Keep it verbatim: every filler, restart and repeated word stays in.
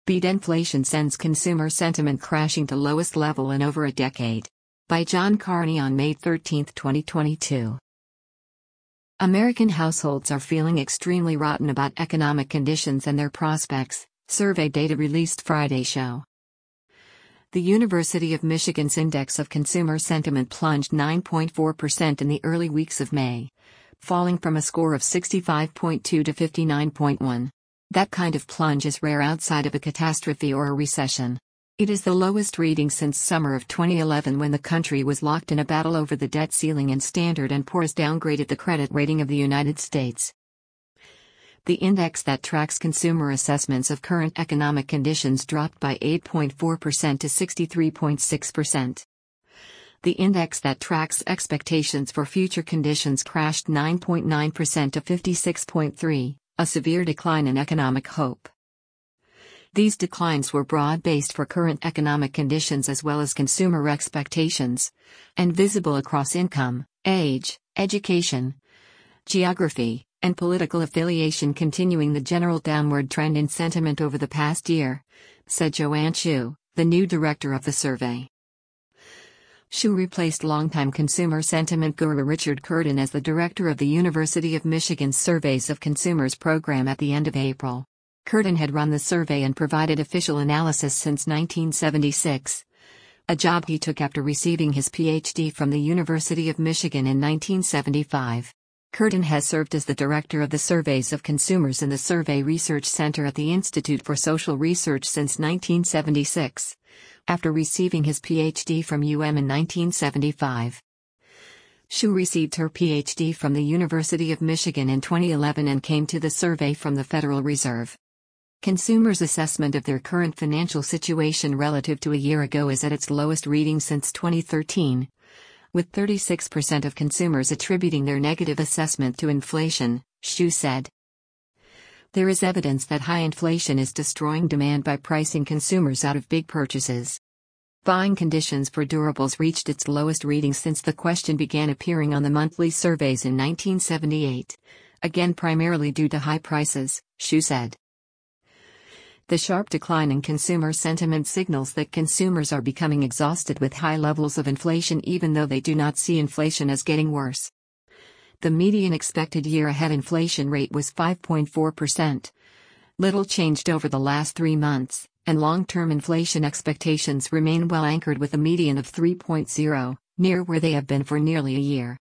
Beat inflation sends consumer sentiment crashing to lowest level in over a decade. By John Carney on May thirteenth, twenty twenty-two. American households are feeling extremely rotten about economic conditions and their prospects, survey data released Friday show. The University of Michigan's Index of Consumer Sentiment plunged nine point four percent in the early weeks of May, falling from a score of sixty-five point two to fifty-nine point one. That kind of plunge is rare outside of a catastrophe or a recession. It is the lowest reading since summer of twenty eleven, when the country was locked in a battle over the debt ceiling and Standard and Poor's downgraded the credit rating of the United States. The index that tracks consumer assessments of current economic conditions dropped by eight point four percent to sixty-three point six percent. The index that tracks expectations for future conditions crashed nine point nine percent to fifty-six point three, a severe decline in economic hope. These declines were broad-based for current economic conditions as well as consumer expectations, and visible across income, age, education, geography, and political affiliation, continuing the general downward trend in sentiment over the past year, said Joanne Shu, the new director of the survey. Shu replaced longtime consumer sentiment guru Richard Curtin as the director of the University of Michigan's Surveys of Consumers program at the end of April. Curtin had run the survey and provided official analysis since nineteen seventy-six, a job he took after receiving his P H D from the University of Michigan in nineteen seventy-five. Curtin has served as the director of the Surveys of Consumers in the Survey Research Center at the Institute for Social Research since nineteen seventy-six, after receiving his P H D from U M in nineteen seventy-five. Shu received her P H D from the University of Michigan in twenty eleven and came to the survey from the Federal Reserve. Consumers' assessment of their current financial situation relative to a year ago is at its lowest reading since twenty thirteen, with thirty-six percent of consumers attributing their negative assessment to inflation, Shu said. There is evidence that high inflation is destroying demand by pricing consumers out of big purchases. Buying conditions for durables reached its lowest reading since the question began appearing on the monthly surveys in nineteen seventy-eight, again primarily due to high prices, Shu said. The sharp decline in consumer sentiment signals that consumers are becoming exhausted with high levels of inflation, even though they do not see inflation as getting worse. The median expected year-ahead inflation rate was five point four percent. Little changed over the last three months, and long-term inflation expectations remain well anchored with a median of three point zero, near where they have been for nearly a year.